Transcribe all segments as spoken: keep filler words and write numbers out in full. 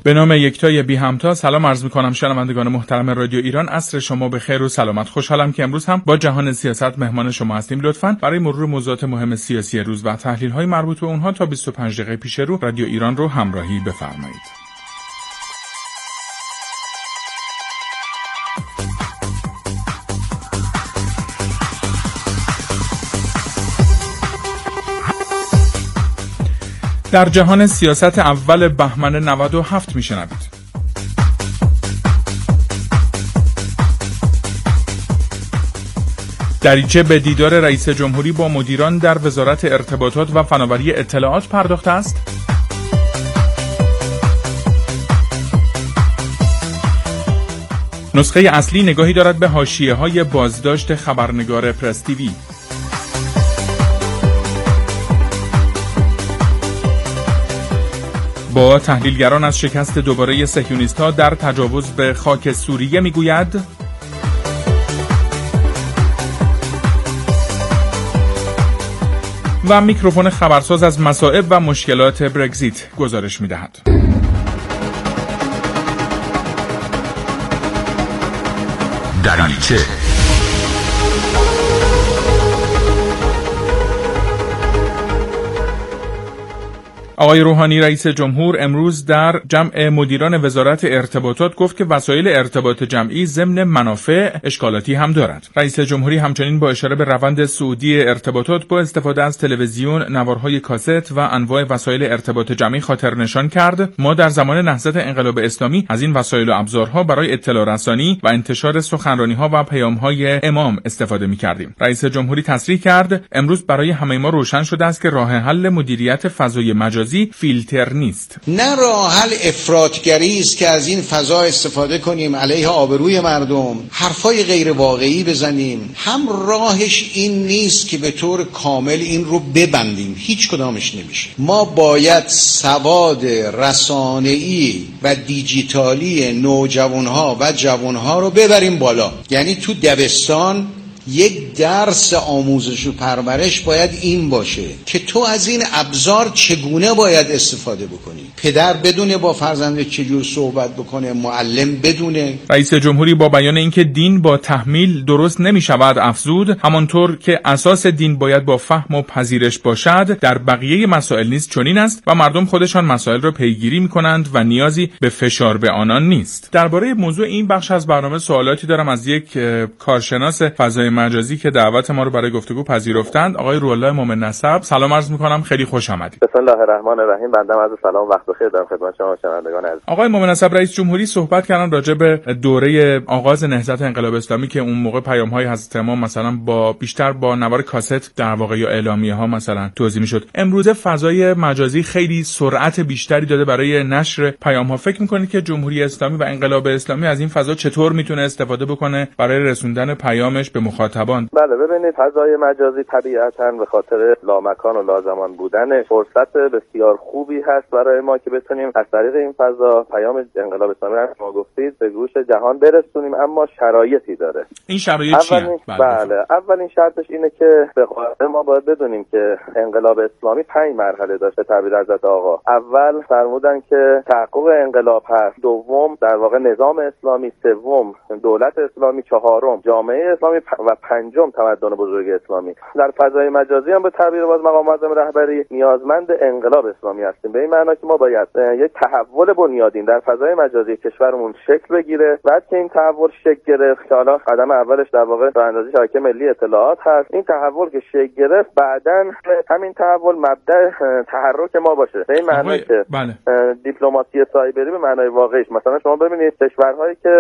به نام یکتای بی همتا سلام عرض می‌کنم شنوندگان محترم رادیو ایران. عصر شما به خیر و سلامت. خوشحالم که امروز هم با جهان سیاست مهمان شما هستیم. لطفاً برای مرور موضوعات مهم سیاسی روز و تحلیل‌های مربوط به اونها تا بیست و پنج دقیقه پیش رو رادیو ایران رو همراهی بفرمایید. در جهان سیاست اول بهمن نود و هفت میشنوید. دریچه به دیدار رئیس جمهوری با مدیران در وزارت ارتباطات و فناوری اطلاعات پرداخته است. نسخه اصلی نگاهی دارد به حاشیه‌های بازداشت خبرنگار پرس تیوی. با تحلیلگران از شکست دوباره صهیونیست‌ها در تجاوز به خاک سوریه میگوید. و میکروفون خبرساز از مصائب و مشکلات برگزیت گزارش میدهد. دریچه آقای روحانی رئیس جمهور امروز در جمع مدیران وزارت ارتباطات گفت که وسایل ارتباط جمعی ضمن منافع اشکالاتی هم دارد. رئیس جمهوری همچنین با اشاره به روند سعودی ارتباطات با استفاده از تلویزیون، نوارهای کاست و انواع وسایل ارتباط جمعی خاطر نشان کرد ما در زمان نهضت انقلاب اسلامی از این وسایل و ابزارها برای اطلاع رسانی و انتشار سخنرانی‌ها و پیام‌های امام استفاده می‌کردیم. رئیس جمهوری تصریح کرد امروز برای همه ما روشن شده است که راه حل مدیریت فضای مجازی فیلتر نیست. نه راه حل افراطگری است که از این فضا استفاده کنیم علیه آبروی مردم، حرفای غیر واقعی بزنیم. هم راهش این نیست که به طور کامل این رو ببندیم، هیچ کدامش نمیشه. ما باید سواد رسانه‌ای و دیجیتالی نوجوانها و جوانها رو ببریم بالا. یعنی تو دبستان یک درس آموزش و پرورش باید این باشه که تو از این ابزار چگونه باید استفاده بکنی. پدر بدونه با فرزندش چجور صحبت بکنه، معلم بدونه. رئیس جمهوری با بیان اینکه دین با تحمیل درست نمی شود افزود همانطور که اساس دین باید با فهم و پذیرش باشد در بقیه مسائل نیز چنین است و مردم خودشان مسائل را پیگیری می کنند و نیازی به فشار به آنان نیست. درباره موضوع این بخش از برنامه سوالاتی دارم از یک کارشناس فضای مجازی که دعوت ما رو برای گفتگو پذیرفتند. آقای روح‌الله مومن نسب سلام عرض می‌کنم، خیلی خوش آمدید. بسم الله الرحمن الرحیم. بنده عرض سلام وقت بخیر دارم خدمت شما شنوندگان عزیز. آقای مومن نسب رئیس جمهوری صحبت کردن راجع به دوره آغاز نهضت انقلاب اسلامی که اون موقع پیام‌های حضرت امام مثلا با بیشتر با نوار کاست در واقع یا اعلامیه‌ها مثلا توزیع می‌شد. امروزه فضای مجازی خیلی سرعت بیشتری داده برای نشر پیام‌ها. فکر می‌کنید که جمهوری اسلامی و انقلاب اسلامی از این فضا چطور می‌تونه استفاده بکنه برای رسوندن پیامش به مخاطبان؟ بله ببینید فضای مجازی طبیعتاً به خاطر لامکان و لازمان بودن فرصت بسیار خوبی هست برای ما که بتونیم از طریق این فضا پیام انقلاب اسلامی رو ما گفتید به گوش جهان برسونیم، اما شرایطی داره. این شرایط چیه؟ بله, بله. اولین شرطش اینه که به قاعده ما باید بدونیم که انقلاب اسلامی پنج مرحله داشته. تعبیر حضرت آقا اول فرمودن که تحقق انقلاب هست، دوم در واقع نظام اسلامی، سوم دولت اسلامی، چهارم جامعه اسلامی و پنجم تمدن بزرگ اسلامی. در فضای مجازی هم به تعبیر باز مقام معظم رهبری نیازمند انقلاب اسلامی هستیم، به این معنا که ما باید یک تحول بنیادین در فضای مجازی کشورمون شکل بگیره. بعد که این تحول شکل گرفت که حالا قدم اولش در واقع راهاندازی شبکه ملی اطلاعات هست، این تحول که شکل گرفت بعداً همین تحول مبدأ تحرک ما باشه، به این معنا که بله. دیپلماسی سایبری به معنای واقعیش. مثلا شما ببینید کشورهایی که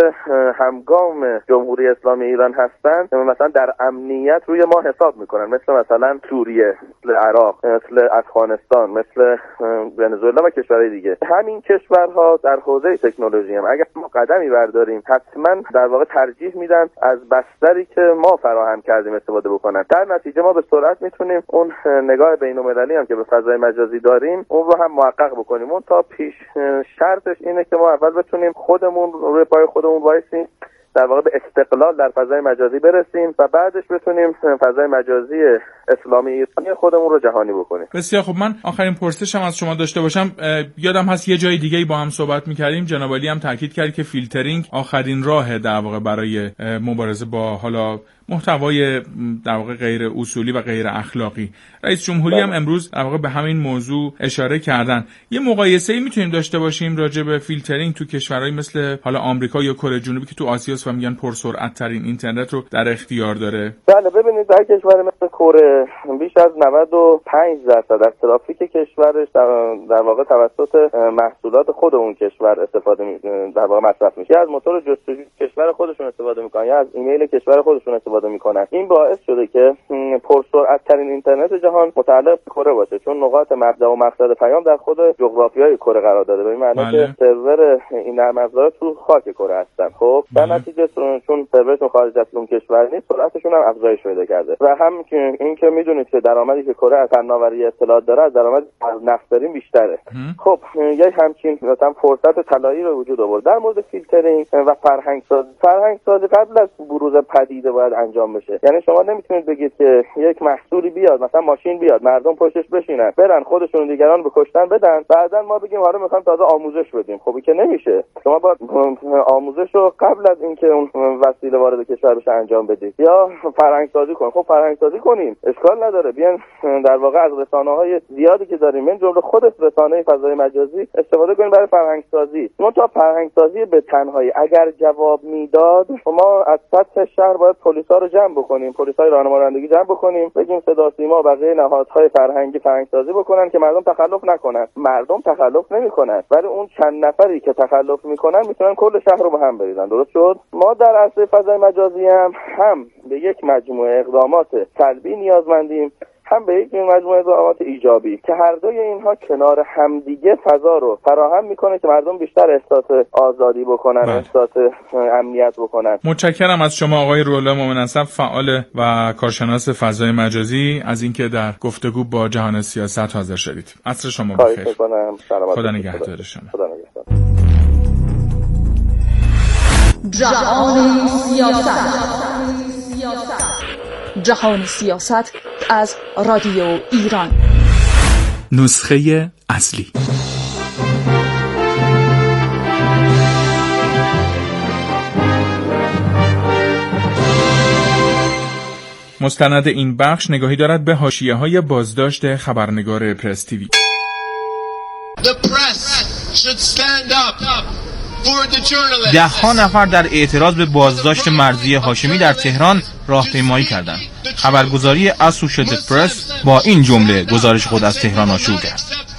همگام جمهوری اسلامی ایران هستند مثلا در امنیت روی ما حساب میکنن، مثل مثلا سوریه، مثل عراق، مثل افغانستان، مثل ونزوئلا و کشورهای دیگه. همین کشورها در حوزه تکنولوژی هم اگر ما قدمی برداریم حتما در واقع ترجیح میدن از بستری که ما فراهم کردیم استفاده بکنن. در نتیجه ما به سرعت میتونیم اون نگاه بین‌المللی هم که به فضای مجازی داریم اون رو هم محقق بکنیم. اون تا پیش شرطش اینه که ما اول بتونیم خودمون روی پای خودمون وایسیم در واقع به استقلال در فضای مجازی برسیم و بعدش بتونیم فضای مجازی اسلامی ایرانی خودمون رو جهانی بکنیم. بسیار خب، من آخرین پرسشم از شما داشته باشم. یادم هست یه جای دیگه با هم صحبت می‌کردیم، جناب عالی هم تاکید کرد که فیلترینگ آخرین راه در واقع برای مبارزه با حالا محتوای در واقع غیر اصولی و غیر اخلاقی. رئیس جمهوری هم امروز در واقع به همین موضوع اشاره کردن. یه مقایسه‌ای میتونیم داشته باشیم راجع به فیلترینگ تو کشورهایی مثل حالا آمریکا یا کره جنوبی که تو آسیاست و میگن پرسرعت ترین اینترنت رو در اختیار داره؟ بله، ببینید در کشور مثل کره بیش از نود و پنج درصد از ترافیک کشورش در, در واقع توسط محصولات خود اون کشور استفاده می در واقع مصرف میشه. از موتور جستجو کشور خودشون استفاده میکنن یا از ایمیل کشور خودشون استفاده میکنن. این باعث شده که پرسرعت ترین اینترنت جهان متعلق به کره باشه، چون نقاط مبدا و مقصد پیام در خود جغرافیای کره قرار داده. به این معنی که سرور این نرم افزارها تو خاک کره هستن. خب در نتیجه چون سرورشون خارج از اون کشور نیست، سرعتشون هم افزایش پیدا کرده و هم این که میدونید که درآمدی که کره از فناوری اطلاعات داره از درآمد نفترین بیشتره. خب یک همچین مثلا فرصت طلایی رو وجود آورد. در مورد فیلترینگ و فرهنگ سازی، فرهنگ سازی قبل از بروز پدیده باید انجام بشه. یعنی شما نمیتونید بگید که یک محصولی بیاد، مثلا ماشین بیاد، مردم پشتش بشینن، برن خودشون دیگران به کشتن بدن، بعدن ما بگیم حالا میخوام تازه آموزش بدیم. خب که نمیشه. شما باید آموزش رو قبل از اینکه اون وسیله وارد کشور بشه انجام بدید یا فرهنگ سازی کنید. خب فرهنگ سازی کنیم، اشکال نداره. بیان در واقع از رسانه‌های زیادی که داریم، من جمله خود رسانه فضای مجازی استفاده کنیم برای فرهنگ سازی. ما تا فرهنگ سازی به تنهایی اگر جواب میداد، ما از سطح شهر باید پلیسا رو جمع بکنیم، پلیسای راهنمایی جمع بکنیم، بگیم صدا سیما بقیه نهادهای فرهنگی فرهنگ سازی بکنن که مردم تخلف نکنن. مردم تخلف نمیکنن، ولی اون چند نفری که تخلف میکنن میتونن کل شهر رو به هم بریزن. درست شد؟ ما در عرصه فضای مجازی هم هم به یک مجموعه اقدامات سلبی نیازمندیم، هم به یک مجموعه اقدامات ایجابی که هر دوی اینها کنار همدیگه فضا رو فراهم میکنه که مردم بیشتر احساس آزادی بکنن، بله. احساس امنیت بکنن. متشکرم از شما آقای روح‌الله مومن نسب، فعال و کارشناس فضای مجازی، از اینکه در گفتگو با جهان سیاست حاضر شدید. عصر شما بخیر. خدا نگهدار شما. خدا نگهدار. جهان سیاست. جهان سیاست از رادیو ایران. نسخه اصلی. مستند این بخش نگاهی دارد به حاشیه‌های بازداشت خبرنگار پرس تیوی. ده ها نفر در اعتراض به بازداشت مرضیه هاشمی در تهران راهپیمایی کردند. خبرگزاری اسوشییتد پرس با این جمله گزارش خود از تهران آشوب کرد.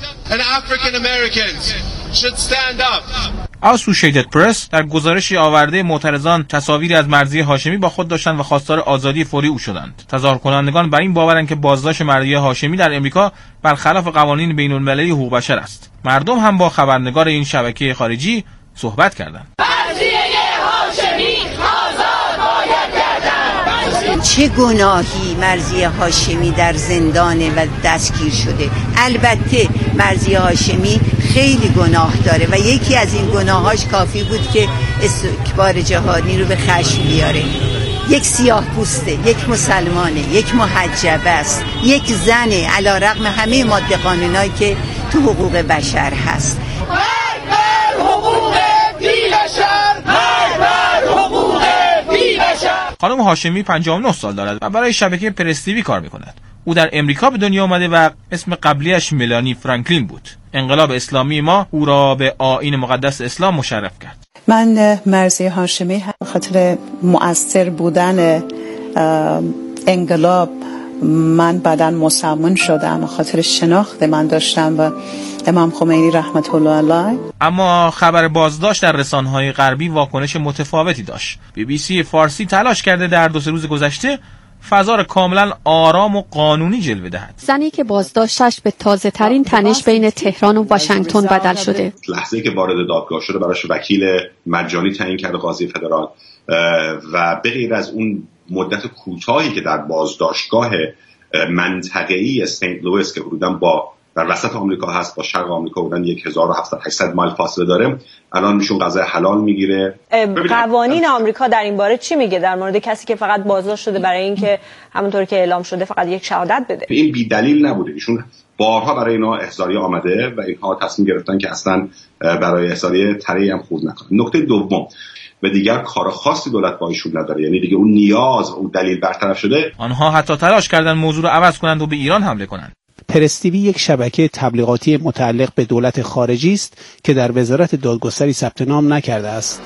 اسوشییتد پرس در گزارشی آورده معترضان تصاویری از مرضیه هاشمی با خود داشتند و خواستار آزادی فوری او شدند. تظاهر کنندگان بر این باورند که بازداشت مرضیه هاشمی در امریکا برخلاف قوانین بین‌المللی حقوق بشر است. مردم هم با خبرنگار این شبکه خارجی صحبت کردند. مرضیه هاشمی آزاد باید گردد. چه گناهی مرضیه هاشمی در زندانه و دستگیر شده. البته مرضیه هاشمی خیلی گناه داره و یکی از این گناهاش کافی بود که استکبار جهانی رو به خشم بیاره. یک سیاه پوسته، یک مسلمانه، یک محجبه است، یک زنه، علیرغم همه ماده قانونایی که تو حقوق بشر هست. خانم هاشمی پنجاه و نه سال دارد و برای شبکه پرس تیوی کار میکند. او در امریکا به دنیا آمده و اسم قبلیش ملانی فرانکلین بود. انقلاب اسلامی ما او را به آیین مقدس اسلام مشرف کرد. من مرضیه هاشمی خاطر مؤثر بودن انقلاب من بعداً مسلمان شدم، خاطر شناخت من داشتم و امام خمینی رحمت الله علیه. اما خبر بازداشت در رسانه‌های غربی واکنش متفاوتی داشت. بی بی سی فارسی تلاش کرده در دو سه روز گذشته فضا را کاملا آرام و قانونی جلوه دهد. زنی که بازداشتش به تازه ترین تنش بین تهران و واشنگتن بدل شده. لحظه‌ای که وارد دادگاه شده براش وکیل مجانی تعیین کرده قاضی فدرال و به غیر از اون مدت کوتاهی که در بازداشتگاه منطقه‌ای سنت لوئیس که حدوداً با در وسط آمریکا هست، با شرق آمریکا بودن یک هزار و هفتصد هشتصد مایل فاصله داره، الان میشون غذای حلال میگیره. قوانین آمریکا در این باره چی میگه در مورد کسی که فقط بازداشت شده برای اینکه همونطور که اعلام شده فقط یک شهادت بده؟ این بی دلیل نبوده، ایشون بارها برای اینا احضاریه آمده و اینها تصمیم گرفتن که اصلا برای احضاریه طرحی هم خود نکنه. نکته دوم، و دیگر کار خاصی دولت با ایشون نداره، یعنی دیگه اون نیاز و اون دلیل برطرف شده. آنها حتی تلاش کردن موضوع رو عوض کنند و به ایران حمله کنند. پرس تیوی یک شبکه تبلیغاتی متعلق به دولت خارجی است که در وزارت دادگستری ثبت نام نکرده است.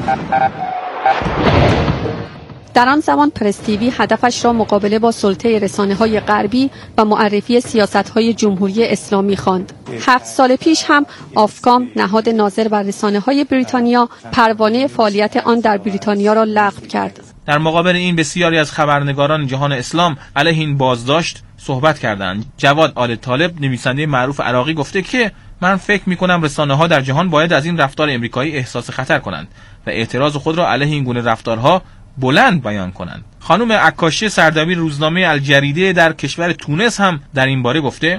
در آن زمان پرس تیوی هدفش را مقابله با سلطه رسانه‌های غربی و معرفی سیاست‌های جمهوری اسلامی خواند. هفت سال پیش هم آفکام، نهاد ناظر بر رسانه‌های بریتانیا، پروانه فعالیت آن در بریتانیا را لغو کرد. در مقابل این بسیاری از خبرنگاران جهان اسلام علیه این بازداشت صحبت کردند. جواد آل طالب، نویسنده معروف عراقی، گفته که من فکر می‌کنم رسانه‌ها در جهان باید از این رفتار امریکایی احساس خطر کنند و اعتراض خود را علیه این گونه رفتارها بلند بیان کنند. خانم عکاشی سردبیر روزنامه الجریده در کشور تونس هم در این باره گفته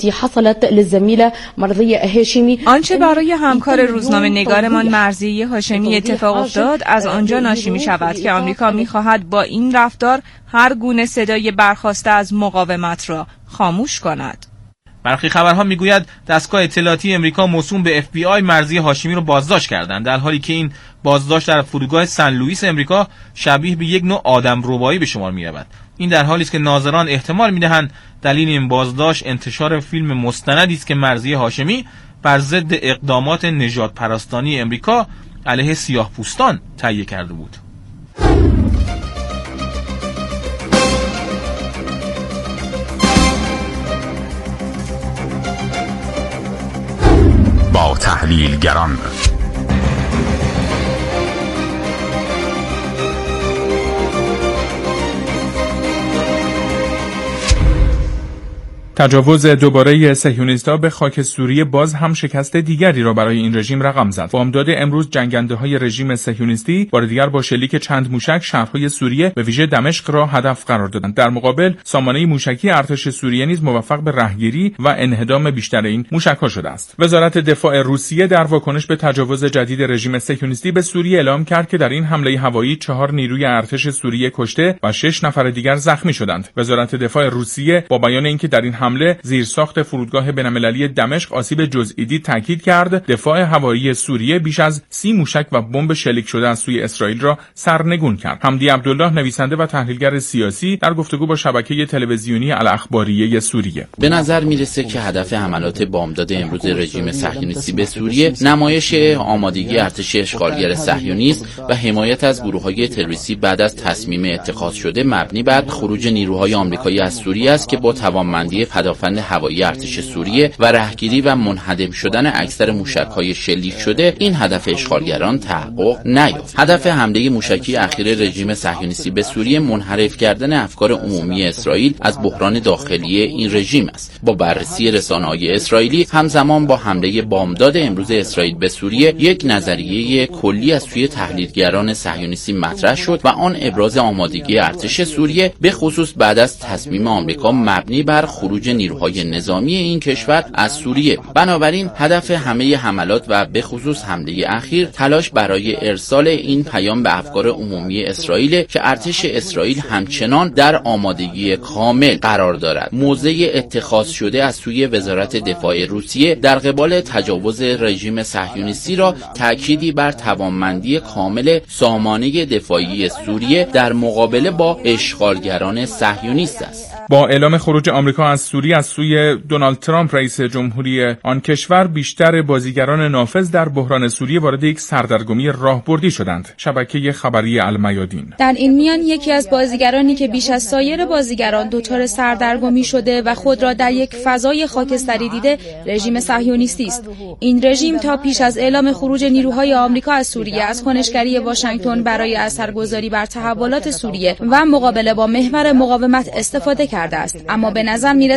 آنچه برای همکار روزنامه نگارمان مرضیه هاشمی اتفاق افتاد از آنجا ناشی می شود که آمریکا می خواهد با این رفتار هر گونه صدای برخاسته از مقاومت را خاموش کند. برخی خبرها میگوید دستگاه اطلاعاتی امریکا موسوم به اف بی آی مرضیه هاشمی را بازداشت کردند، در حالی که این بازداشت در فرودگاه سن لوئیس امریکا شبیه به یک نوع آدم ربایی به شمار می‌رود. این در حالی است که ناظران احتمال می‌دهند دلیل این بازداشت انتشار فیلم مستندی است که مرضیه هاشمی بر ضد اقدامات نژاد پرستانی امریکا علیه سیاه‌پوستان تهیه کرده بود. با تحلیلگران تجاوز دوباره صهیونیست‌ها به خاک سوریه باز هم شکست دیگری را برای این رژیم رقم زد. بامداد امروز جنگنده‌های رژیم صهیونیستی بار دیگر با شلیک چند موشک شهرهای سوریه به ویژه دمشق را هدف قرار دادند. در مقابل سامانه موشکی ارتش سوریه نیز موفق به رهگیری و انهدام بیشتر این موشک‌ها شده است. وزارت دفاع روسیه در واکنش به تجاوز جدید رژیم صهیونیستی به سوریه اعلام کرد که در این حمله هوایی چهار نیروی ارتش سوریه کشته و شش نفر دیگر زخمی شدند. وزارت دفاع روسیه با بیان اینکه در این حمله زیرساخت فرودگاه بین‌المللی دمشق آسیب جزئی دید تاکید کرد دفاع هوایی سوریه بیش از سی موشک و بمب شلیک شده از سوی اسرائیل را سرنگون کرد. حمدی عبدالله، نویسنده و تحلیلگر سیاسی، در گفتگو با شبکه تلویزیونی الاخباریه سوریه: به نظر میرسه که هدف حملات بامداد امروز رژیم صهیونیستی به سوریه نمایش آمادگی ارتش اشغالگر صهیونیست و حمایت از گروه‌های تروریستی بعد از تصمیم اتخاذ شده مبنی بر خروج نیروهای آمریکایی از سوریه است که با توانمندی پدافند هوایی ارتش سوریه و رهگیری و منهدم شدن اکثر موشک‌های شلیک شده این هدف اشغالگران تحقق نیافت. هدف حمله موشکی اخیر رژیم صهیونیستی به سوریه منحرف کردن افکار عمومی اسرائیل از بحران داخلی این رژیم است. با بررسی رسانه‌های اسرائیلی همزمان با حمله بامداد امروز اسرائیل به سوریه یک نظریه کلی از سوی تحلیلگران صهیونیستی مطرح شد و آن ابراز آمادگی ارتش سوریه به خصوص بعد از تصمیم آمریکا مبنی بر خروج نیروهای نظامی این کشور از سوریه. بنابراین هدف همه حملات و به خصوص حمله اخیر تلاش برای ارسال این پیام به افکار عمومی اسرائیل که ارتش اسرائیل همچنان در آمادگی کامل قرار دارد. موضع اتخاذ شده از سوی وزارت دفاع روسیه در قبال تجاوز رژیم صهیونیستی را تأکیدی بر توانمندی کامل سامانه دفاعی سوریه در مقابله با اشغالگران صهیونیست است. با اعلام خروج آمریکا از سوریه از سوی دونالد ترامپ رئیس جمهوری آن کشور، بیشتر بازیگران نافذ در بحران سوریه وارد یک سردرگمی راهبردی شدند. شبکه خبری المیادین: در این میان یکی از بازیگرانی که بیش از سایر بازیگران دچار سردرگمی شده و خود را در یک فضای خاکستری دیده رژیم صهیونیستی است. این رژیم تا پیش از اعلام خروج نیروهای آمریکا از سوریه از کنشگری واشنگتن برای اثرگذاری بر تحولات سوریه و مقابله با محور مقاومت استفاده کرده است، اما به نظر میرسد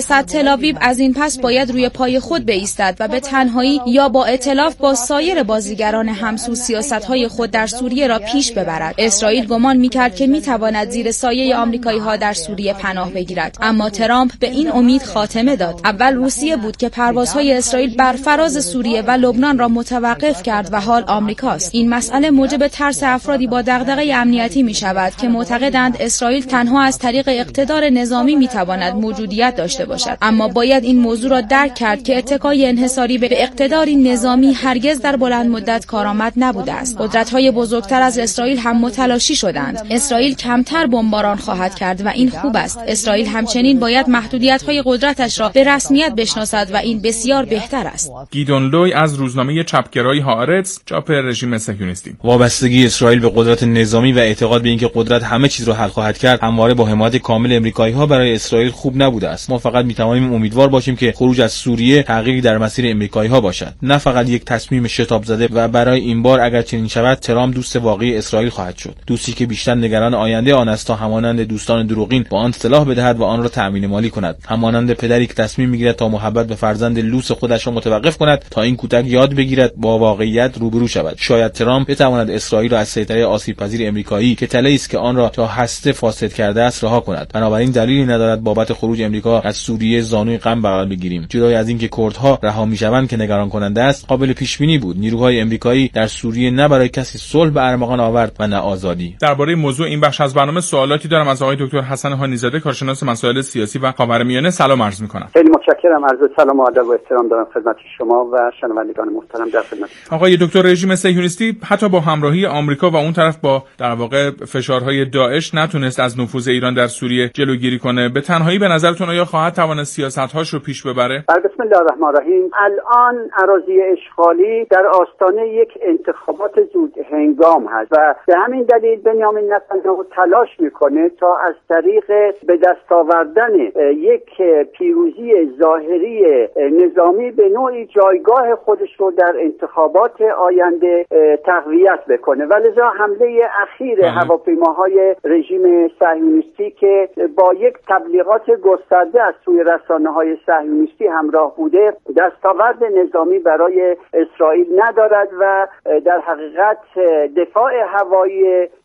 سیاست تل‌آویو از این پس باید روی پای خود بایستد و به تنهایی یا با ائتلاف با سایر بازیگران همسو سیاست‌های خود در سوریه را پیش ببرد. اسرائیل گمان می‌کرد که می‌تواند زیر سایه آمریکایی‌ها در سوریه پناه بگیرد، اما ترامپ به این امید خاتمه داد. اول روسیه بود که پروازهای اسرائیل بر فراز سوریه و لبنان را متوقف کرد و حال آمریکاست. این مسئله موجب ترس افرادی با دغدغه امنیتی می‌شود که معتقدند اسرائیل تنها از طریق اقتدار نظامی می‌تواند موجودیت داشته باشد. اما باید این موضوع را درک کرد که اتکای انحصاری به اقتداری نظامی هرگز در بلند مدت کارآمد نبوده است. قدرت‌های بزرگتر از اسرائیل هم متلاشی شدند. اسرائیل کمتر بمباران خواهد کرد و این خوب است. اسرائیل همچنین باید محدودیت‌های قدرتش را به رسمیت بشناسد و این بسیار بهتر است. گیدون لوی از روزنامه چپگرای هآرتس، چاپ رژیم صهیونیستی: وابستگی اسرائیل به قدرت نظامی و اعتقاد به اینکه قدرت همه چیز را حل خواهد کرد همواره با حمایت کامل امریکایی‌ها برای اسرائیل خوب نبوده است. ما فقط می‌توانیم امیدوار باشیم که خروج از سوریه تغییری در مسیر امریکایی‌ها باشد، نه فقط یک تصمیم شتاب زده. و برای این بار اگر چنین شود، ترامپ دوست واقعی اسرائیل خواهد شد، دوستی که بیشتر نگران آینده آن است تا همانند دوستان دروغین با آن سلاح بدهد و آن را تأمین مالی کند، همانند پدری که تصمیم می‌گیرد تا محبت به فرزند لوس خودش را متوقف کند تا این کودک یاد بگیرد با واقعیت روبرو شود. شاید ترامپ بتواند اسرائیل را از سیطره آسیب‌پذیر امریکایی که تله‌ای است که آن را تا هسته فاسد کرده است رها کند. بنابراین دلیلی ندارد بابت خروج امریکا از سوریه زانوی غم بغل بگیریم. جدای از اینکه کردها رها میشوند که نگران کننده است، قابل پیش بینی بود. نیروهای امریکایی در سوریه نه برای کسی صلح به ارمغان آورد و نه آزادی. درباره موضوع این بخش از برنامه سوالاتی دارم از آقای دکتر حسن هانی‌زاده، کارشناس مسائل سیاسی و خاورمیانه. سلام عرض می‌کنم. خیلی متشکرم. عرض سلام و ادب و احترام دارم خدمت شما و شنوندگان محترم در خدمت. آقای دکتر، رژیم صهیونیستی حتی با همراهی آمریکا و اون طرف با در واقع فشارهای داعش نتونست از نفوذ ایران در سوریه جلوگیری کنه. به تنهایی به نظرتون آیا خواهد توانست سیاست‌هاش رو پیش ببره؟ بسم الله الرحمن الرحیم. الان اراضی اشغالی در آستانه یک انتخابات زود هنگام هست و به همین دلیل بنیامین نتانیاهو تلاش میکنه تا از طریق به دست آوردن یک پیروزی ظاهری نظامی به نوعی جایگاه خودش رو در انتخابات آینده تقویت بکنه و لذا حمله اخیر هواپیماهای رژیم صهیونیستی که با یک تبلیغات گسترده از سوی رسانه‌های صهیونیستی همراه بوده دستاورد نظامی برای اسرائیل ندارد و در حقیقت دفاع هوایی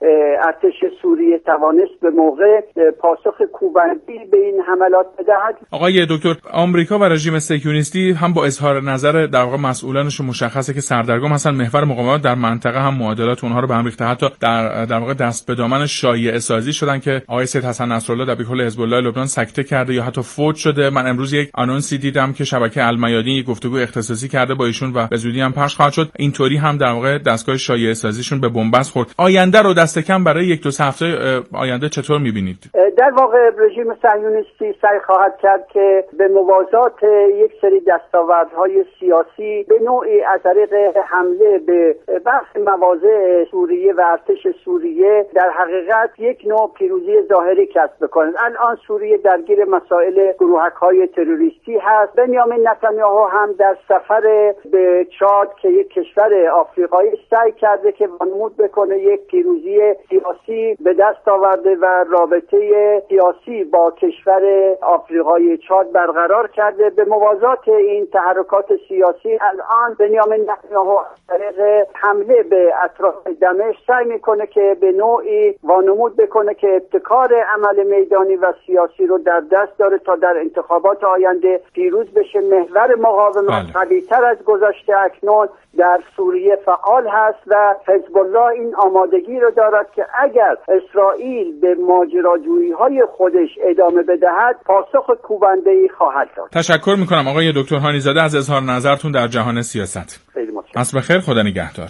ارتش سوریه توانست به موقع پاسخ کوبندی به این حملات بدهد. آقای دکتر، آمریکا و رژیم صهیونیستی هم با اظهار نظر در واقع مسئولانش مشخصه که سردرگم هستن، محور مقاومت در منطقه هم معادلات اونها رو به هم ریخته، حتی در در واقع دست به دامن شایعه سازی شدن که آقای سید حسن نصرالله دبیرکل حزب الله لبنان سکته کرده یا حتی فوت شده. من امروز یک آنونسی دیدم که شبکه المیادین یک گفتگو اختصاصی کرده با ایشون و به زودی هم پخش خواهد شد. اینطوری هم در واقع دستگاه شایعه سازیشون به بنبست خورد. آینده رو دست کم برای یک دو هفته آینده چطور می‌بینید؟ در واقع رژیم صهیونیستی سعی خواهد کرد که به موازات یک سری دستاوردهای سیاسی به نوعی از طریق حمله به برخی مواضع سوریه و ارتش سوریه در حقیقت یک نوع پیروزی ظاهری کسب بکنند. الان سوریه درگیر مسائل گروهک‌های تروریستی هست. بنیامین نتانیاهو هم در سفر به چاد که یک کشور آفریقایی سعی کرده که وانمود بکنه یک پیروزی سیاسی به دست آورده و رابطه سیاسی با کشور آفریقای چاد برقرار کرده. به موازات این تحرکات سیاسی الان بنیامین نتانیاهو از طریق حمله به اطراف دمشق سعی میکنه که به نوعی وانمود بکنه که ابتکار عمل میدانی و سیاسی رو در دست داره تا در انتخابات آینده پیروز بشه. محور مقاومت قوی‌تر از گذشته اکنون در سوریه فعال هست و حزب الله این آمادگی رو دارد که اگر اسرائیل به ماجراجویی‌های خودش ادامه بدهد پاسخ کوبنده‌ای خواهد داد. تشکر میکنم آقای دکتر هانی‌زاده از اظهار نظرتون در جهان سیاست. خیلی متشکرم. عصر بخیر، خدا نگهدار.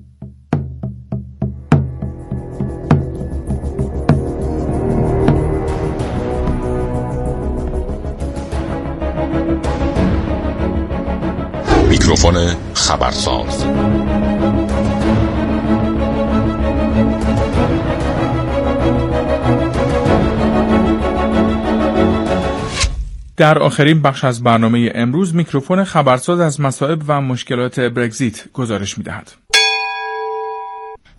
میکروفون خبرساز. در آخرین بخش از برنامه امروز میکروفون خبرساز از مصائب و مشکلات برگزیت گزارش می‌دهد.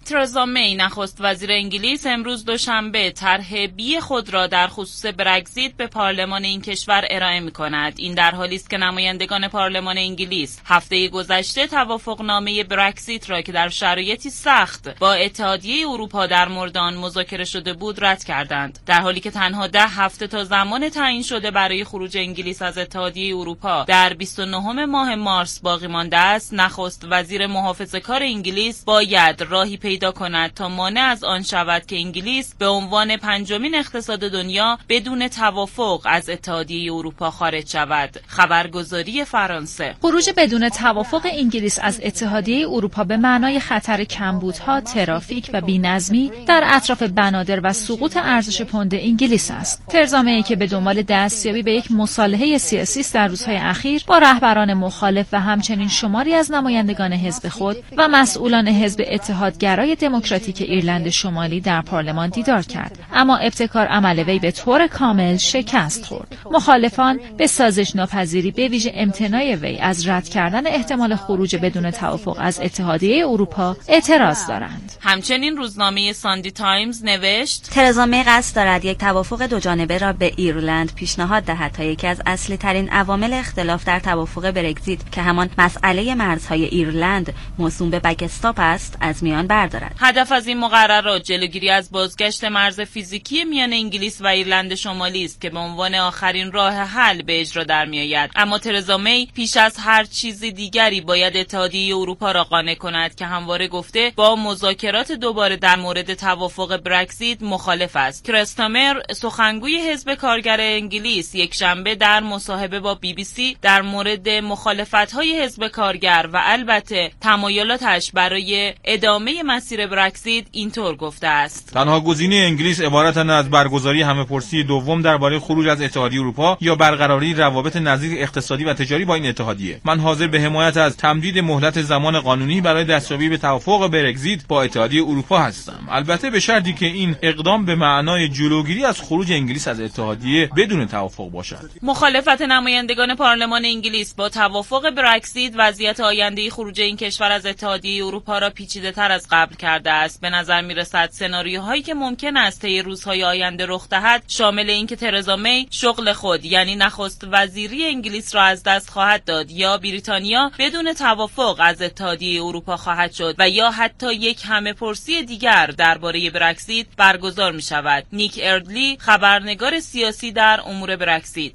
ترزا می نخست وزیر انگلیس امروز دوشنبه طرح بی خود را در خصوص برگزیت به پارلمان این کشور ارائه می‌کند. این در حالی است که نمایندگان پارلمان انگلیس هفته گذشته توافقنامه برگزیت را که در شرایطی سخت با اتحادیه اروپا در مورد آن مذاکره شده بود رد کردند. در حالی که تنها ده هفته تا زمان تعیین شده برای خروج انگلیس از اتحادیه اروپا در بیست و نهم ماه مارس باقی مانده است، نخست وزیر محافظه‌کار انگلیس باید راهی پیدا کند تا مانع از آن شود که انگلیس به عنوان پنجمین اقتصاد دنیا بدون توافق از اتحادیه اروپا خارج شود. خبرگزاری فرانسه. خروج بدون توافق انگلیس از اتحادیه اروپا به معنای خطر کمبودها، ترافیک و بی‌نظمی در اطراف بنادر و سقوط ارزش پوند انگلیس است. ترزا می که به دنبال دستیابی به یک مصالحه سیاسی است در روزهای اخیر با رهبران مخالف و همچنین شماری از نمایندگان حزب خود و مسئولان حزب اتحادگرای دموکراتیک ایرلند شمالی در پارلمان دیدار کرد، اما ابتکار عمل وی به طور کامل شکست خورد. مخالفان به سازش ناپذیری به ویژه امتناع وی از رد کردن احتمال خروج بدون توافق از اتحادیه اروپا اعتراض دارند. همچنین روزنامه ساندی تایمز نوشت ترزا می قصد دارد یک توافق دو جانبه را به ایرلند پیشنهاد دهد تا یکی از اصلی ترین عوامل اختلاف در توافق برگزیت که همان مسئله مرزهای ایرلند موسوم به بکستاپ است از میان بردارد. هدف از این مقررات جلوگیری از بازگشت مرز فیزیکی میان انگلیس و ایرلند شمالی است که به عنوان آخرین راه حل به اجرا در میآید. اما ترزا می پیش از هر چیز دیگری باید اتحادیه اروپا را قانع کند که همواره گفته با مذاکرات دوباره در مورد توافق برگزیت مخالف است. کرستامر سخنگوی حزب کارگر انگلیس یک شنبه در مصاحبه با بی بی سی در مورد مخالفت‌های حزب کارگر و البته تمایلاتش برای ادامه مسیر برگزیت اینطور گفته است: تنها گزینه انگلیس عبارتند از برگزاری همه‌پرسی دوم درباره خروج از اتحادیه اروپا یا برقراری روابط نزدیک اقتصادی و تجاری با این اتحادیه. من حاضر به حمایت از تمدید مهلت زمان قانونی برای دستیابی به توافق برگزیت با اتحادیه اروپا هستم، البته به شرطی که این اقدام به معنای جلوگیری از خروج انگلیس از اتحادیه بدون توافق باشد. مخالفت نمایندگان پارلمان انگلیس با توافق برگزیت وضعیت آینده خروج این کشور از اتحادیه اروپا را پیچیده‌تر از قبل کرده است. به نظر می‌رسد سناریوهایی که ممکن است طی روزهای آینده رخ دهد شامل اینکه ترزا می شغل خود یعنی نخست وزیری انگلیس را از دست خواهد داد یا بریتانیا بدون توافق از اتحادیه اروپا خواهد شد و یا حتی یک همه‌پرسی دیگر درباره برگزیت برگزار می‌شود. نیک اردلی خبرنگار سیاسی در امور برگزیت: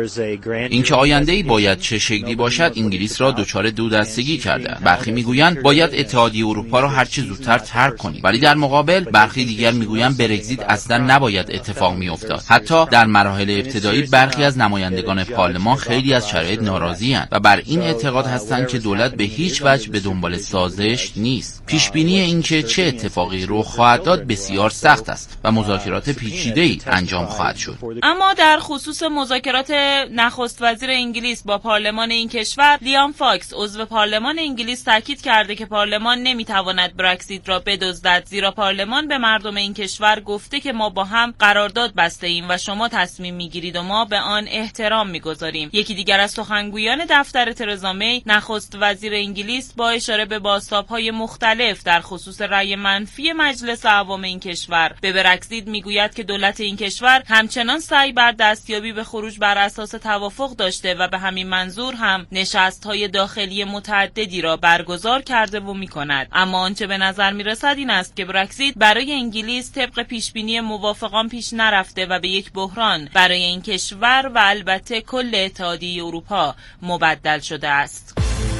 اینکه آینده‌ای باید چه شکلی باشد انگلیس را دچار دو دستگی کرده. برخی میگویند باید اتحادیه اروپا را هر چه زودتر ترک کنیم، ولی در مقابل برخی دیگر میگویند برگزیت اصلا نباید اتفاق میافتاد. حتی در مراحل ابتدایی برخی از نمایندگان پارلمان خیلی از شرایط ناراضی‌اند و بر این اعتقاد هستند که دولت به هیچ وجه به دنبال سازش نیست. پیش بینی اینکه چه اتفاقی رخ خواهد داد بسیار سخت است و مذاکرات پیچیده‌ای انجام خواهد شد. اما در خصوص مذاکرات نخست وزیر انگلیس با پارلمان این کشور، لیام فاکس عضو پارلمان انگلیس تاکید کرده که پارلمان نمیتواند برگزیت را بدزدد، زیرا پارلمان به مردم این کشور گفته که ما با هم قرارداد بسته ایم و شما تصمیم میگیرید و ما به آن احترام میگذاریم. یکی دیگر از سخنگویان دفتر ترزا می، نخست وزیر انگلیس، با اشاره به بازتاب‌های مختلف در خصوص رأی منفی مجلس عوام این کشور به برگزیت میگوید که دولت این کشور همچنان سعی بر دستیابی به خروج بر اساس توافق داشته و به همین منظور هم نشست‌های داخلی متعددی را برگزار کرده و می‌کند. اما آنچه به نظر می‌رسد این است که برگزیت برای انگلیس طبق پیشبینی موافقان پیش نرفته و به یک بحران برای این کشور و البته کل اتحادیه اروپا مبدل شده است.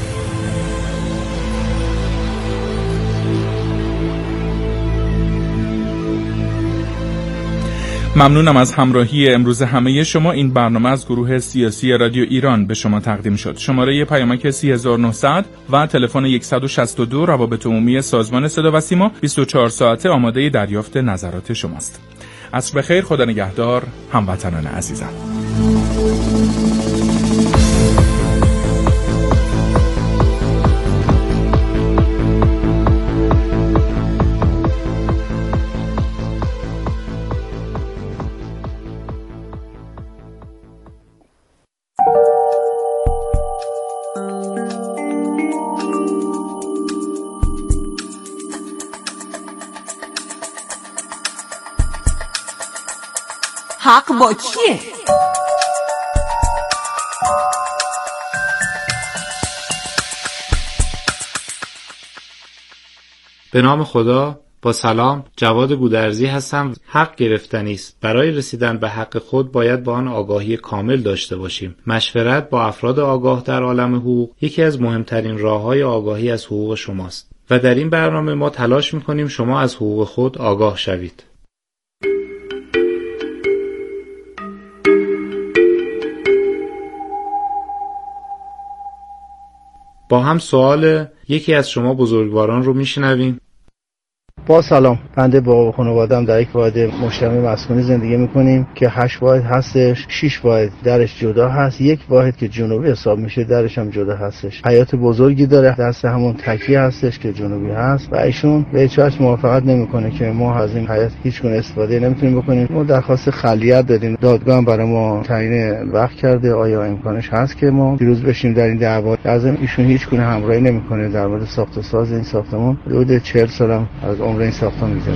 ممنونم از همراهی امروز همه شما. این برنامه از گروه سیاسی رادیو ایران به شما تقدیم شد. شماره پیامک سی هزار و نهصد و تلفن صد و شصت و دو روابط عمومی سازمان صدا و سیما بیست و چهار ساعته آماده دریافت نظرات شماست. عصر بخیر، خدا نگهدار هموطنان عزیزم. حق با کیه؟ به نام خدا. با سلام، جواد گودرزی هستم. حق گرفتنی است. برای رسیدن به حق خود باید با آن آگاهی کامل داشته باشیم. مشورت با افراد آگاه در عالم حقوق یکی از مهمترین راه‌های آگاهی از حقوق شماست و در این برنامه ما تلاش می‌کنیم شما از حقوق خود آگاه شوید. با هم سوال یکی از شما بزرگواران رو میشنویم. با سلام، بنده با خانواده‌ام در یک واحد مجتمع مسکونی زندگی میکنیم که هشت واحد هستش. شش واحد درش جدا هست، یک واحد که جنوبی حساب میشه درش هم جدا هستش. حیاط بزرگی داره، دست همون تکیه هستش که جنوبی هست و ایشون به هیچ وجه موافقت نمیکنه که ما از این حیاط هیچ گونه استفاده نمیتونیم بکنیم. ما درخواست خلیت دادیم، دادگاه هم برای ما تعیین وقت کرده. آیا امکانش هست که ما پیروز بشیم در این دعوا؟ از ایشون هیچ گونه همراهی نمیکنه در مورد ساخت و ساز این ساختمان. حدود چهل سالم از عمر این ساختمان می‌گذره.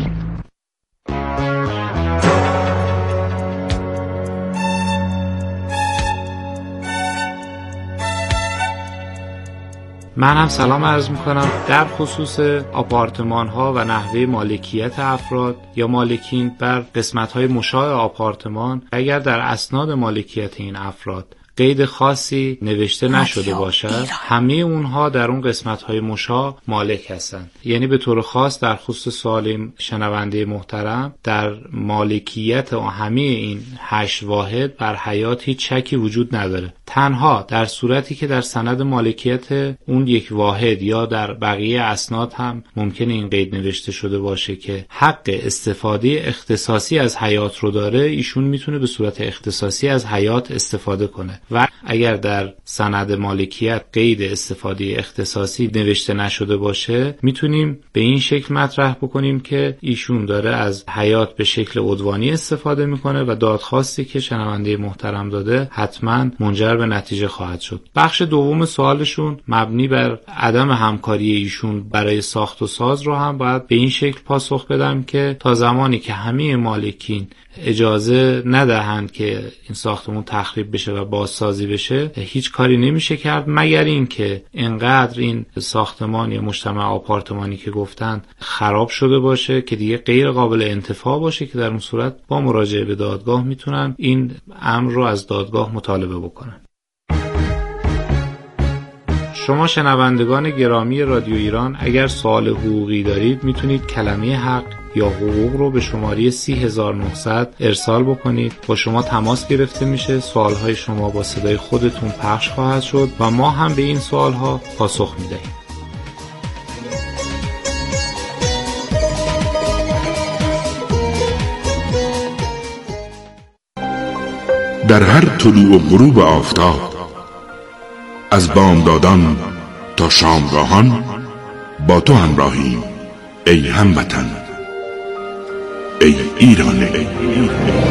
من هم سلام عرض میکنم. در خصوص آپارتمان ها و نحوه مالکیت افراد یا مالکین بر قسمت های مشاع آپارتمان، اگر در اسناد مالکیت این افراد قید خاصی نوشته نشده باشد، همه اونها در اون قسمت‌های مشاع مالک هستند. یعنی به طور خاص در خصوص سوال شنونده محترم، در مالکیت همه این هشت واحد بر حیات هیچ شکی وجود نداره. تنها در صورتی که در سند مالکیت اون یک واحد یا در بقیه اسناد هم ممکنه این قید نوشته شده باشه که حق استفاده اختصاصی از حیات رو داره، ایشون میتونه به صورت اختصاصی از حیات استفاده کنه. و اگر در سند مالکیت قید استفاده اختصاصی نوشته نشده باشه، میتونیم به این شکل مطرح بکنیم که ایشون داره از حیات به شکل عدوانی استفاده میکنه و دادخواستی که شنونده محترم داده حتما منجر به نتیجه خواهد شد. بخش دوم سوالشون مبنی بر عدم همکاری ایشون برای ساخت و ساز رو هم باید به این شکل پاسخ بدم که تا زمانی که همه مالکین اجازه ندهند که این ساختمون تخریب بشه و بازسازی بشه، هیچ کاری نمیشه کرد، مگر اینکه انقدر این ساختمان یا مجتمع آپارتمانی که گفتن خراب شده باشه که دیگه غیر قابل انتفاع باشه، که در اون صورت با مراجعه به دادگاه میتونن این امر رو از دادگاه مطالبه بکنن. شما شنوندگان گرامی رادیو ایران، اگر سوال حقوقی دارید میتونید کلمه حق یا حقوق رو به شماره سی هزار و نهصد ارسال بکنید. با شما تماس گرفته میشه، سوالهای شما با صدای خودتون پخش خواهد شد و ما هم به این سوالها پاسخ میدهیم. در هر طلوع و غروب آفتاب، از بامدادان تا شامگاهان، با تو همراهیم ای هموطن، ای ایران. ای ایران.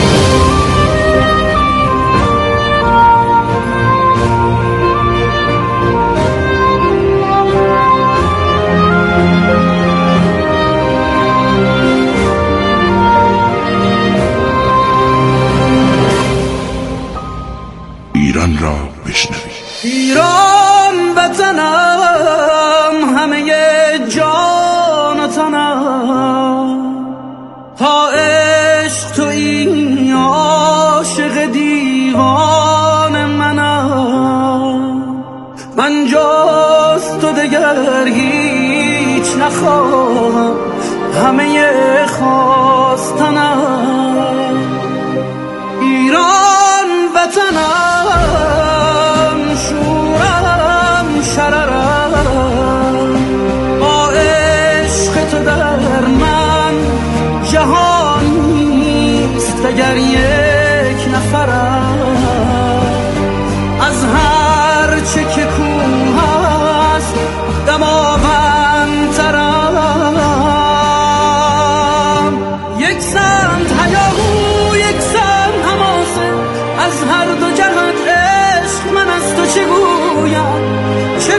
ایران را بشنوید. ایران وطنم، همه جان و تنم، تا عشق تو این عاشق دیوان منم. من جز تو دگر هیچ نخواهم، همه خواستنم. ایران وطنم، شورم شررم، با عشق تو در من جهان نیست اگر یک نفرم. از هر چه که کوه است دماوندترم. یک سمت هیاهو، یک سمت حماسه، از هر دو جهت عشق من از تو چه گویم، چه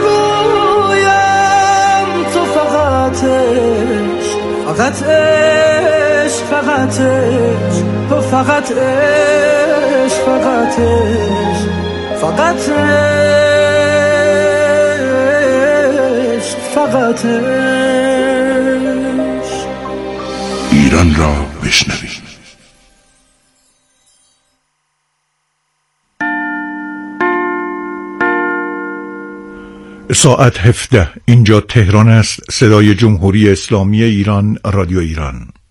گویم. تو فقط عشق، فقط عشق، فقط عشق، تو فقط عشق، فقط عشق، فقط عشق، فقط عشق. ایران را بشنوید. ساعت هفده اینجا تهران است. صدای جمهوری اسلامی ایران، رادیو ایران.